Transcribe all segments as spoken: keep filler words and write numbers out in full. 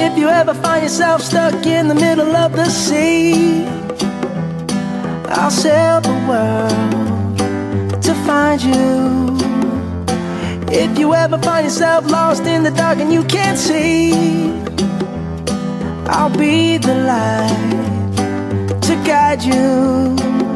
If you ever find yourself stuck in the middle of the sea, I'll sail the world to find you. If you ever find yourself lost in the dark and you can't see, I'll be the light to guide you.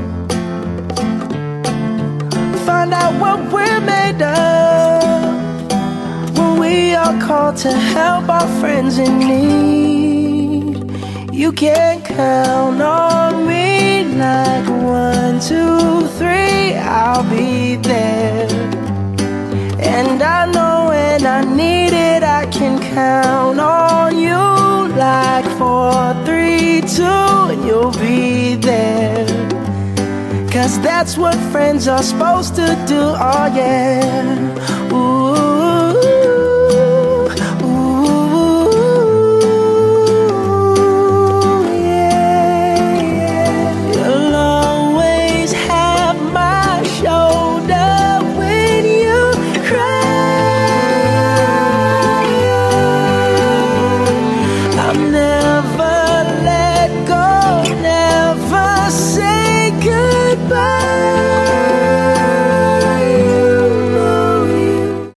Find out what we're made of when we are called to help our friends in need. You can count on me like one, two, three, I'll be there. And I know when I need it, I can count on you like four, three, two, and you'll be there. Cause that's what friends are supposed to do, oh yeah.